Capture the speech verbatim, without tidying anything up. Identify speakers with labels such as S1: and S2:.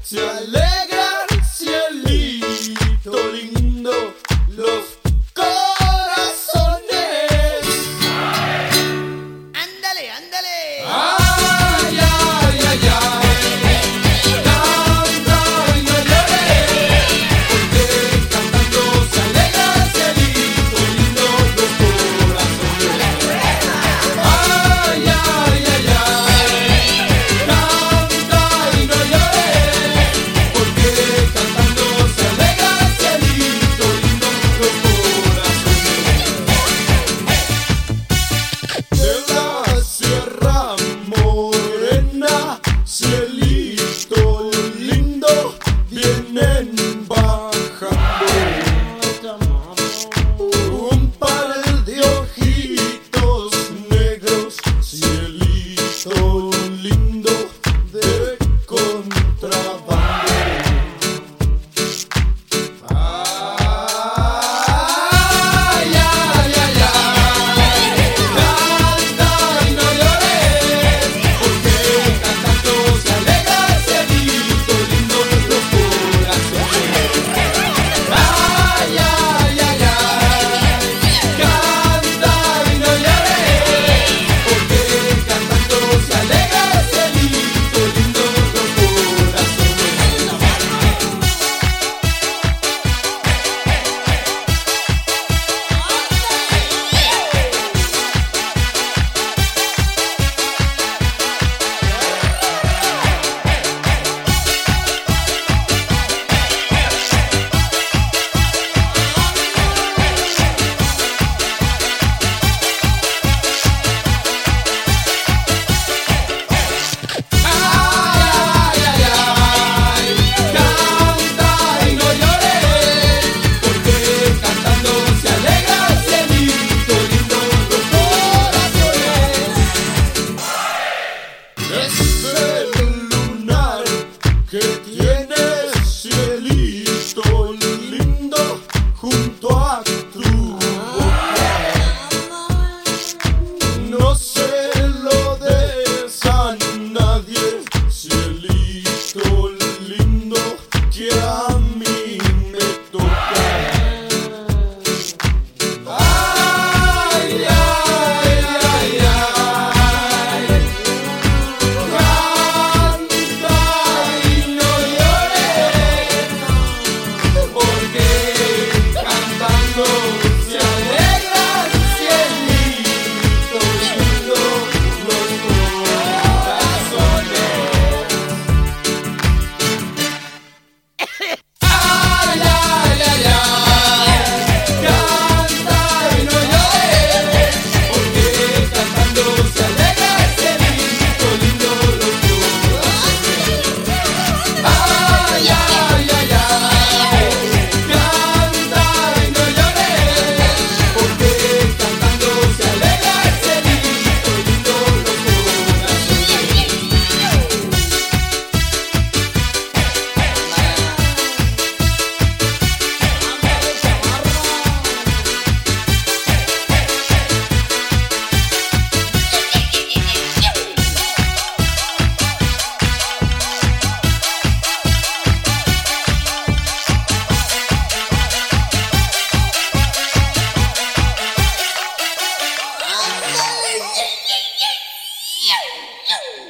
S1: se alegran, cielito lindo, los corazones.
S2: Ándale, ándale.
S1: Ay, ay, ay, ay. Canta y no llores, porque cantando se alegra, cielito lindo, los corazones. Ay, ay, ay, ay. Canta y no llores, porque cantando se alegra, cielito lindo, los corazones. De la Sierra Morena, cielito lindo, vienen bajando un par de ojitos negros, cielito lindo de contrabando. Ay, ay, ay, ay. Canta y no llores, porque cantando se alegra, cielito lindo, los corazones. Ay, ay, ay, ay. Canta y no llores, porque cantando se alegra, cielito lindo, los ese lunar que tienes, cielito lindo, junto a tu boca, no se lo des a nadie, cielito lindo, que a mí me toca. Ay, ay, ay, ay. Canta y no llores, porque cantando se alegran, cielito lindo, los corazones. Ay, ay, ay, ay. Canta y no llores, porque cantando se alegra, cielito lindo, los corazones. Ay, ay, ay, ay. Canta y no llores, porque cantando se alegra, cielito lindo, los
S2: Ándale.